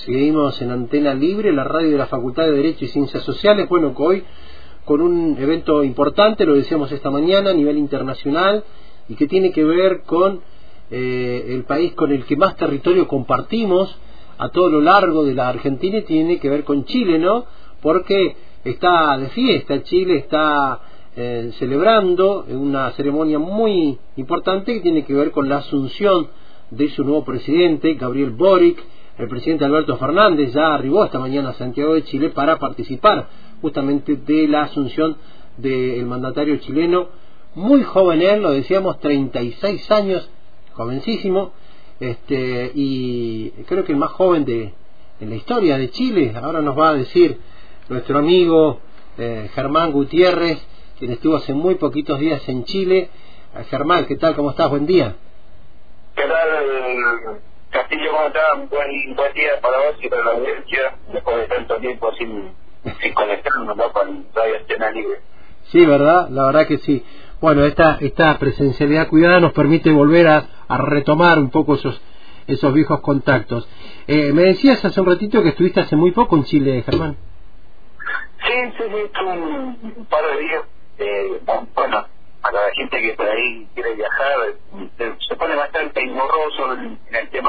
Seguimos en Antena Libre, la radio de la Facultad de Derecho y Ciencias Sociales. Bueno, hoy con un evento importante, lo decíamos esta mañana, a nivel internacional, y que tiene que ver con el país con el que más territorio compartimos a todo lo largo de la Argentina, y tiene que ver con Chile, ¿no? Porque está de fiesta, Chile está celebrando una ceremonia muy importante que tiene que ver con la asunción de su nuevo presidente, Gabriel Boric. El presidente Alberto Fernández ya arribó esta mañana a Santiago de Chile para participar justamente de la asunción del mandatario chileno. Muy joven él, lo decíamos, 36 años, jovencísimo, y creo que el más joven de la historia de Chile. Ahora nos va a decir nuestro amigo Germán Gutiérrez, quien estuvo hace muy poquitos días en Chile. Germán, ¿qué tal? ¿Cómo estás? Buen día. ¿Qué tal, Castillo? ¿Cómo estás? Buen día para vos y para la audiencia, después de tanto tiempo sin conectarnos, ¿no?, con Radio Antena Libre. Sí, ¿verdad? La verdad que sí. Bueno, esta presencialidad cuidada nos permite volver a retomar un poco esos viejos contactos. Me decías hace un ratito que estuviste hace muy poco en Chile, Germán. Sí, estuve un par de días. Bueno, para la gente que por ahí quiere viajar, se pone bastante engorroso en el tema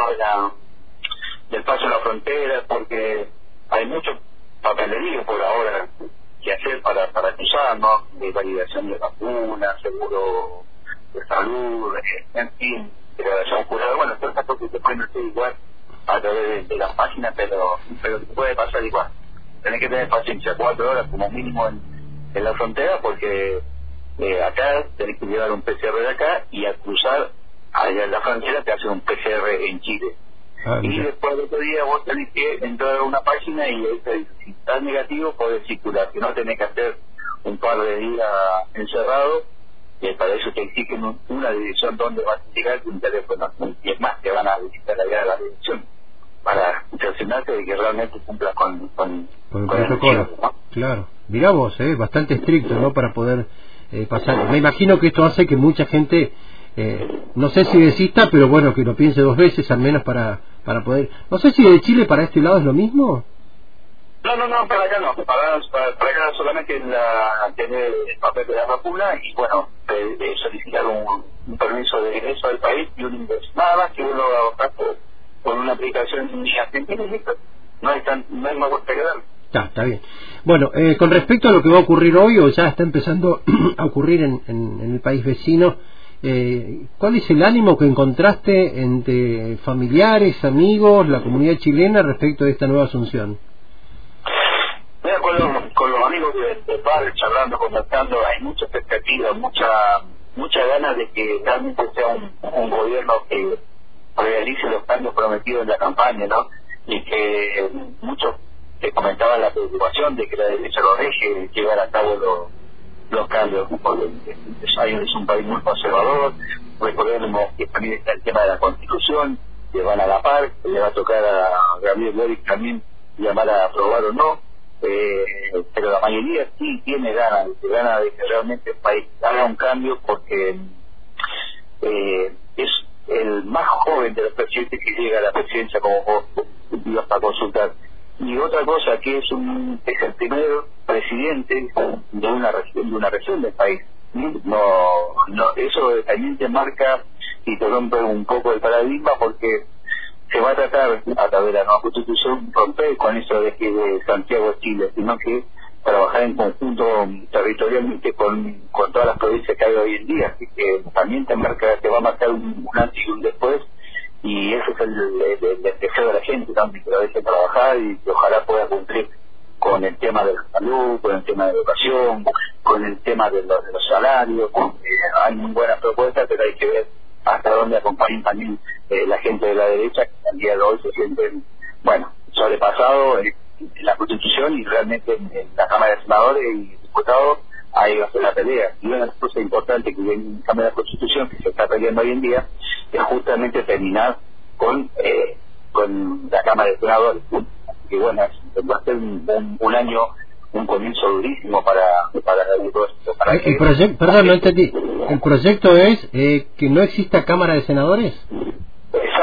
del paso a la frontera, porque hay mucho papelerío por ahora que hacer para cruzar, ¿no? De validación de vacunas, seguro de salud, en fin, de grabación jurada. Bueno, todas estas cosas se pueden hacer igual a través de las páginas, pero puede pasar igual. Tenés que tener paciencia, 4 horas como mínimo en la frontera, porque acá tenés que llevar un PCR de acá, y al cruzar allá en la frontera te hacen un PCR en Chile. Y después del otro día vos tenés que entrar a una página y ahí te dice, si estás negativo podés circular, que no tenés que hacer un par de días encerrado, y para eso te exigen una dirección donde vas a llegar, un teléfono, y es más, te van a visitar allá a la dirección para cerciorarte de que realmente cumplas con el protocolo, ¿no? Claro, mirá vos, bastante estricto, ¿no?, para poder pasar. Me imagino que esto hace que mucha gente, no sé si desista, pero bueno, que lo piense 2 veces al menos para poder. No sé si de Chile para este lado es lo mismo. No, para acá no. Para acá solamente tener el papel de la vacuna y, bueno, solicitar un permiso de ingreso al país y un ingreso. Nada más que uno lo va a buscar por una aplicación en Argentina y listo. No hay más vuelta que dar. Está bien. Bueno, con respecto a lo que va a ocurrir hoy, o ya está empezando a ocurrir en el país vecino, ¿cuál es el ánimo que encontraste entre familiares, amigos, la comunidad chilena respecto de esta nueva asunción? Mira, con los amigos del bar, charlando, conversando, hay mucha expectativa, mucha ganas de que realmente sea un gobierno que realice los cambios prometidos en la campaña, ¿no? Y que muchos te comentaban la preocupación de que la derecha lo deje llevar a cabo los cambios, porque es un país muy conservador. Recordemos que también está el tema de la Constitución, que van a la par, le va a tocar a Gabriel Boric también llamar a aprobar o no, pero la mayoría sí tiene ganas de que realmente el país haga un cambio, porque es el más joven de los presidentes que llega a la presidencia, como vos ibas a consultar. Y otra cosa, que es el primer presidente de una región del país. No, eso también te marca y te rompe un poco el paradigma, porque se va a tratar a través de la nueva Constitución romper con eso de que de Santiago de Chile, sino que trabajar en conjunto territorialmente con todas las provincias que hay hoy en día. Así que también te va a marcar un antes y un después, y ese es el deseo de la gente también, que la deje trabajar y que ojalá pueda cumplir con el tema de la salud, con el tema de la educación, con el tema de los salarios. Hay muy buenas propuestas, pero hay que ver hasta dónde acompañan también la gente de la derecha, que al día de hoy se sienten, bueno, sobrepasado en la Constitución, y realmente en la Cámara de Senadores y Diputados ahí va a ser la pelea. Y una de las cosas importantes que hay en la Cámara de la Constitución, que se está peleando hoy en día, es justamente terminar con la Cámara de Senadores. Que bueno, va a ser un año, un comienzo durísimo para todo esto. El proyecto, perdón, no entendí. ¿El proyecto es que no exista Cámara de Senadores? Exactamente,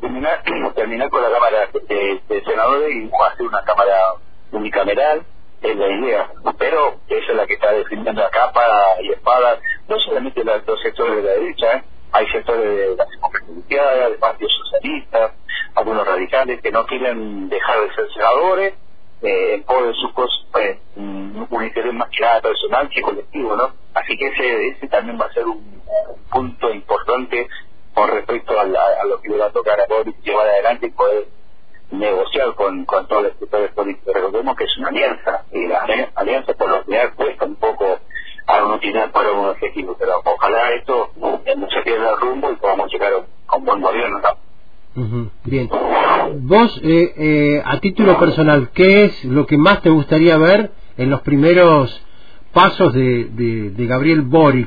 terminar con la Cámara de Senadores y hacer una Cámara unicameral, es la idea, pero esa es la que está defendiendo a capa y espada, no solamente los sectores de la derecha, hay sectores de la democracia, del Partido Socialista, algunos radicales que no quieren dejar de ser senadores, en pos de sus cosas, un interés más que nada personal que colectivo, ¿no? Así que ese también va a ser un punto importante con respecto a lo que le va a tocar a Boric llevar adelante y poder negociar con todos los sectores políticos. Recordemos que es una alianza, y la alianza por lo general cuesta un poco aglutinar para un objetivo, pero ojalá esto no se pierda el rumbo y podamos llegar a un buen gobierno, ¿no? Bien. Vos, a título personal, ¿qué es lo que más te gustaría ver en los primeros pasos de Gabriel Boric?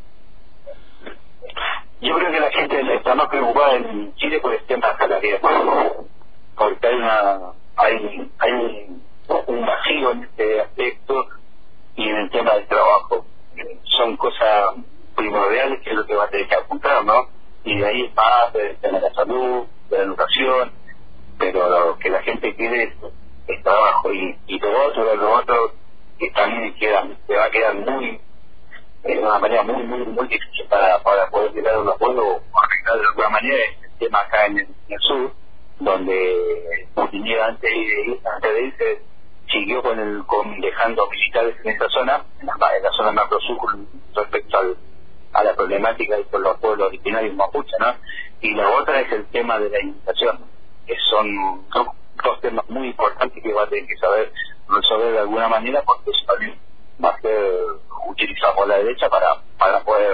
Yo creo que la gente está más preocupada en Chile por el tema salarial, porque hay un vacío en este aspecto y en el tema del trabajo. Son cosas primordiales que es lo que va a tener que apuntar, ¿no? Y de ahí más del tema de la salud, de la educación, pero lo que la gente quiere es trabajo, y lo otro que también se va a quedar de una manera muy difícil para poder llegar a un acuerdo o arreglar de alguna manera el tema acá en el sur, donde Putin antes de irse siguió dejando militares en esta zona, en la zona macro sur, con respecto a la problemática y por los pueblos originarios mapuche, ¿no? Y la otra es el tema de la inmigración, que son dos temas muy importantes que va a tener que saber resolver de alguna manera, porque eso también va a ser utilizado por la derecha para poder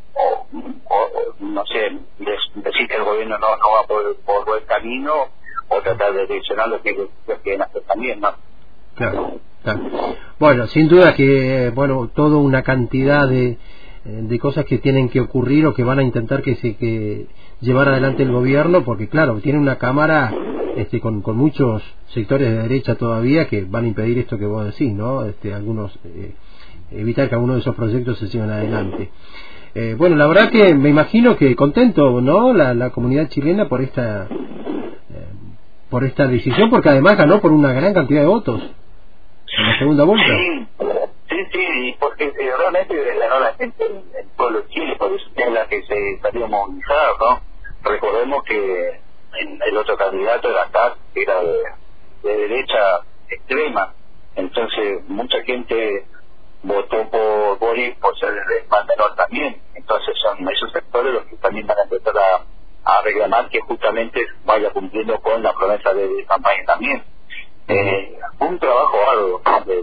no sé, decir que el gobierno no va por buen camino, o tratar de direccionar lo que quieren hacer también, ¿no? Claro. Bueno, sin duda que toda una cantidad de cosas que tienen que ocurrir o que van a intentar que llevar adelante el gobierno, porque claro, tiene una cámara con muchos sectores de derecha todavía que van a impedir esto que vos decís, ¿no? Algunos evitar que algunos de esos proyectos se sigan adelante. La verdad que me imagino que contento, ¿no? La comunidad chilena por esta decisión, porque además ganó por una gran cantidad de votos en la segunda vuelta. Sí, porque realmente ganó la gente, el pueblo de Chile, por eso es la que se salió a movilizar, ¿no? Recordemos que el otro candidato era Kass, que era de derecha extrema, entonces mucha gente votó por Boric por ser de Pan Menor también, entonces son esos sectores los que también van a empezar a reclamar que justamente vaya cumpliendo con la promesa de campaña también. Un trabajo arduo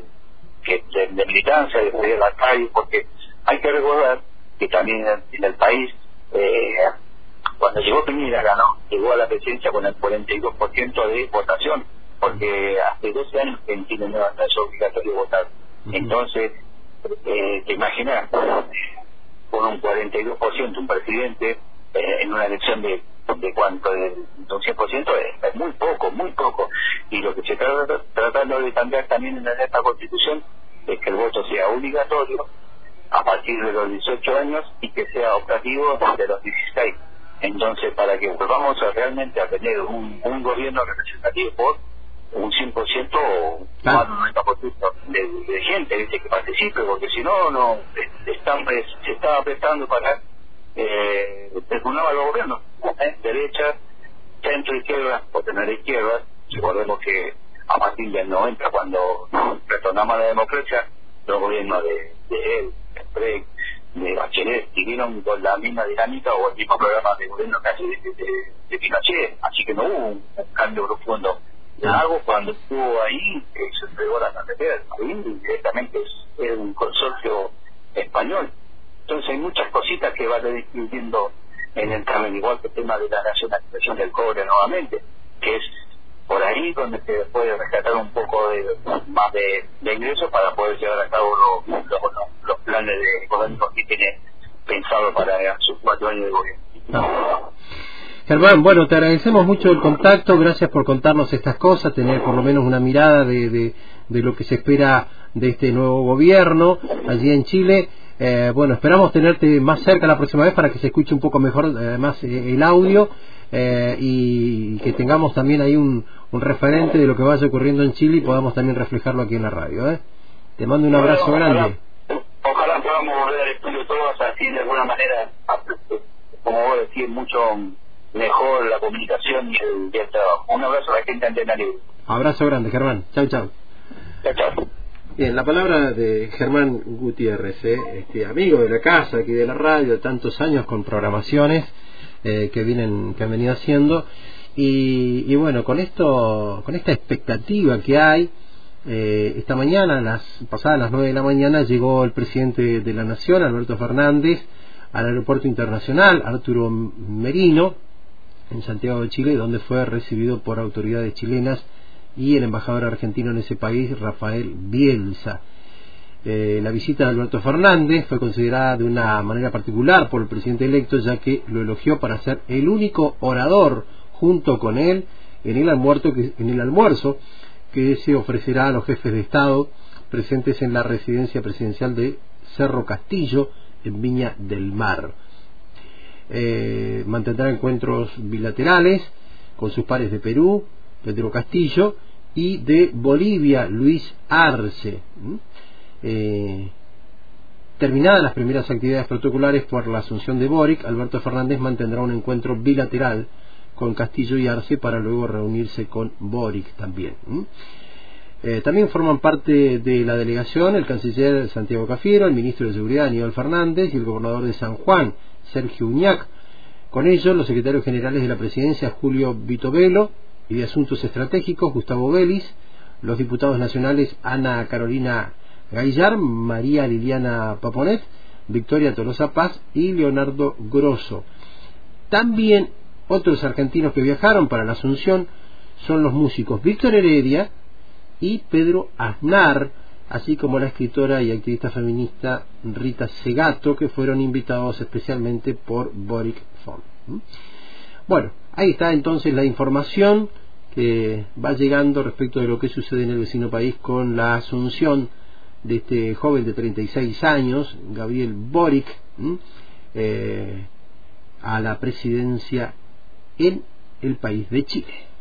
de militancia, de salir a la calle, porque hay que recordar que también en el país, cuando llegó Piñera llegó a la presidencia con el 42% de votación, porque hace 12 años que en Chile no es obligatorio votar. Entonces, te imaginas, con un 42% un presidente en una elección de cuánto, de un 100%, es muy poco, y lo que se está tratando de cambiar también en esta Constitución es que el voto sea obligatorio a partir de los 18 años y que sea optativo desde los 16. Entonces, para que volvamos realmente a tener un gobierno representativo por un 100% o más de un 90% de gente que participe, porque si no se estaba prestando para un nuevo gobierno, derecha, centro, izquierda, o tener izquierda. Recordemos que a partir del 90, cuando retornamos a la democracia, los gobiernos de él, de Frey, de Bachelet, siguieron con la misma dinámica o el mismo programa de gobierno casi de Pinochet, así que no hubo un cambio profundo. Lago, cuando estuvo ahí, se entregó la carretera, ahí directamente es un consorcio español. Entonces hay muchas cositas que van discutiendo en el camino, igual que el tema de la nacionalización del cobre nuevamente, que es por ahí donde se puede rescatar un poco más de ingresos para poder llevar a cabo los planes económicos que tiene pensado para sus 4 años de gobierno. Germán, te agradecemos mucho el contacto, gracias por contarnos estas cosas, tener por lo menos una mirada de lo que se espera de este nuevo gobierno allí en Chile. Esperamos tenerte más cerca la próxima vez para que se escuche un poco mejor además el audio. y que tengamos también ahí un referente de lo que vaya ocurriendo en Chile y podamos también reflejarlo aquí en la radio. Te mando un abrazo grande. Ojalá podamos volver al estudio todos así de alguna manera, como vos decís, mucho mejor la comunicación y el trabajo. Un abrazo a la gente de Antena Libre. Abrazo grande, Germán. Chau, chau. Chau, chau. Bien, la palabra de Germán Gutiérrez, amigo de la casa, aquí de la radio, de tantos años con programaciones que han venido haciendo, y bueno, con esta expectativa que hay, esta mañana, pasadas las 9 de la mañana, llegó el presidente de la Nación, Alberto Fernández, al aeropuerto internacional Arturo Merino, en Santiago de Chile, donde fue recibido por autoridades chilenas y el embajador argentino en ese país, Rafael Bielsa. La visita de Alberto Fernández fue considerada de una manera particular por el presidente electo, ya que lo elogió para ser el único orador junto con él en el almuerzo que se ofrecerá a los jefes de Estado presentes en la residencia presidencial de Cerro Castillo, en Viña del Mar. Mantendrá encuentros bilaterales con sus pares de Perú, Pedro Castillo, y de Bolivia, Luis Arce. Terminadas las primeras actividades protocolares por la asunción de Boric, Alberto Fernández mantendrá un encuentro bilateral con Castillo y Arce para luego reunirse con Boric también. También forman parte de la delegación el canciller Santiago Cafiero, el ministro de Seguridad Aníbal Fernández y el gobernador de San Juan, Sergio Uñac. Con ellos los secretarios generales de la presidencia, Julio Vitovelo, y de Asuntos Estratégicos, Gustavo Vélez, los diputados nacionales Ana Carolina Gaillar, María Liliana Paponet, Victoria Tolosa Paz y Leonardo Grosso. También otros argentinos que viajaron para la Asunción son los músicos Víctor Heredia y Pedro Aznar, así como la escritora y activista feminista Rita Segato, que fueron invitados especialmente por Boric Font. Bueno, ahí está entonces la información que va llegando respecto de lo que sucede en el vecino país con la asunción de este joven de 36 años, Gabriel Boric, a la presidencia en el país de Chile.